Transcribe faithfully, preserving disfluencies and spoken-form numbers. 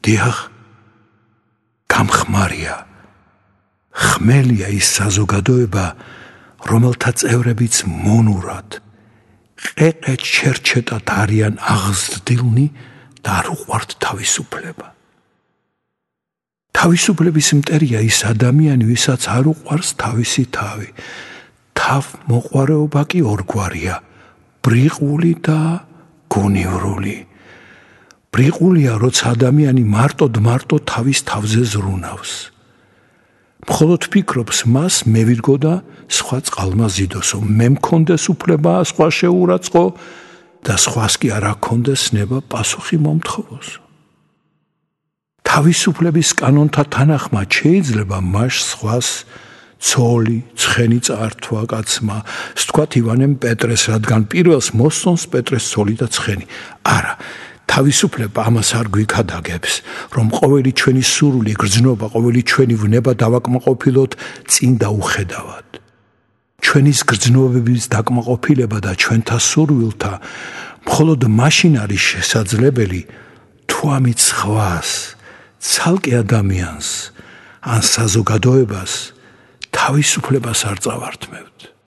დიახ, გამხმარია, ხმელია ის საზოგადოება, რომელთა წევრებიც მონურად, ყეყეთ შერჩეტად არიან აღზრდილნი და არ უყვართ თავისუფლება. თავისუფლების მტერია ის ადამიანი, ვისაც არ უყვარს თავისი თავი. თავმოყვარეობა კი ორგვარია, ბრიყული და გონივრული. ბრიყულია, როცა ადამიანი მარტოდ მარტო თავის თავზე ზრუნავს. მხოლოდ ფიქრობს, მას მევირგო და სხვა წყალმა ზიდოსო, მე მქონდეს უფლება სხვა შეურაცხყო და სხვას კი არ აქონდეს ნება პასუხი მომთხოვოსო. თავისუფლების კანონთა თანახმად შეიძლება მას სხვას ცოლი, ცხენი წართვა კაცმა, სთქვათ ივანემ პეტრეს, რადგან პირველს მოსწონს პეტრეს ცოლი და ცხენი. არა, თავისუფლება ამას არ გვიქადაგებს, რომ ყოველი ჩვენი სურვილი, გრძნობა, ყოველი ჩვენი ვნება დავაკმაყოფილოთ წინ დაუხედავად. ჩვენის გრძნობების დაკმაყოფილება და ჩვენთა სურვილთა მხოლოდ მაშინ არის შესაძლებელი, თუ ამით სხვას, ცალკე ადამიანს ან საზოგადოებას თავისუფლებას არ წავართმევთ.